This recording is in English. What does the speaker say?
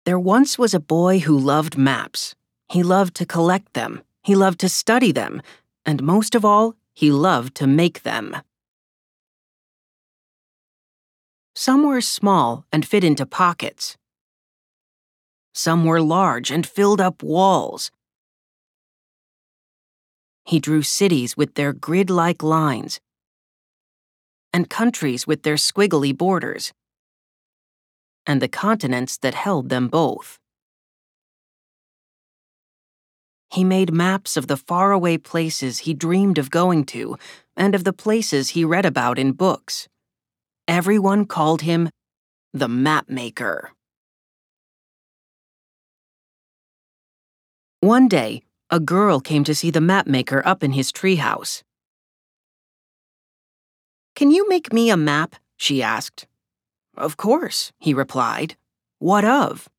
There once was a boy who loved maps. He loved to collect them, he loved to study them, and most of all, he loved to make them. Some were small and fit into pockets. Some were large and filled up walls. He drew cities with their grid-like lines and countries with their squiggly borders, and the continents that held them both. He made maps of the faraway places he dreamed of going to and of the places he read about in books. Everyone called him the Mapmaker. One day, a girl came to see the Mapmaker up in his treehouse. "Can you make me a map?" she asked. "Of course," he replied. "What of?"